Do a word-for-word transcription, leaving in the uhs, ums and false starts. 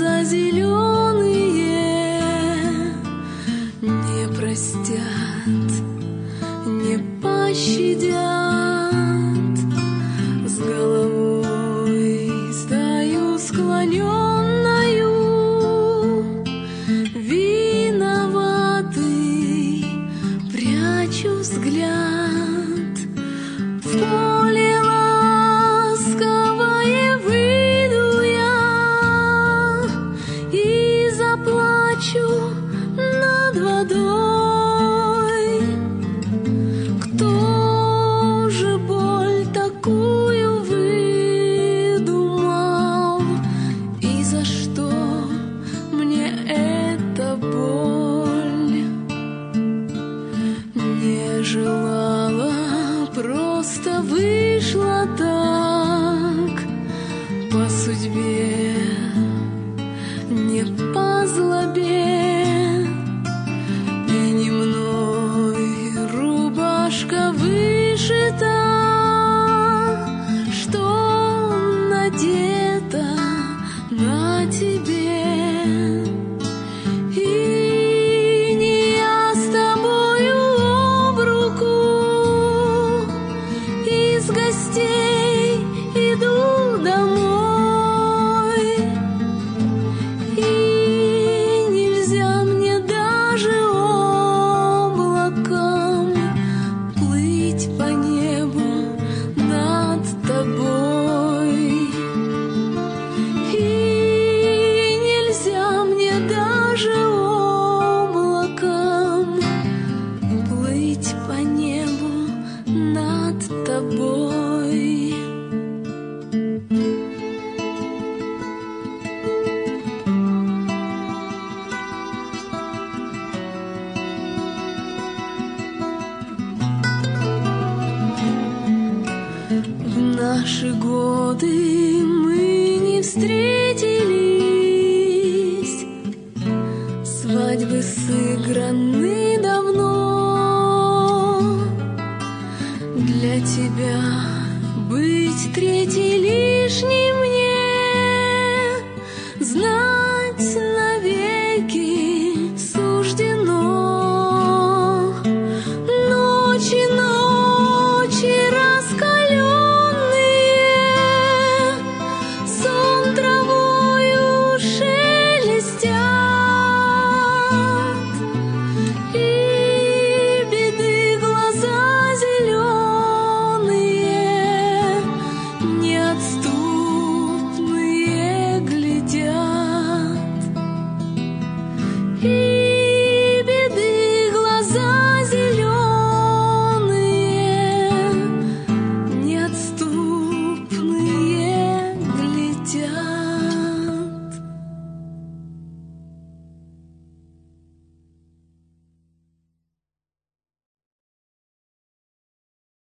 глаза зеленые не простят, не пощадят. С головой стою склоненною, виноватый, прячу взгляд. В поле ласковое выйду я и заплачу над водой. Кто же боль такую выдумал, и за что мне эта боль? Не желала, просто вышла так по судьбе, не по злобе. И не мной рубашка вышита, что надета на тебе. И не я с тобою об руку из гостей иду домой. И нельзя мне даже облаком плыть по небу над тобой. И нельзя мне даже облаком плыть по небу над тобой. В наши годы мы не встретились, свадьбы сыграны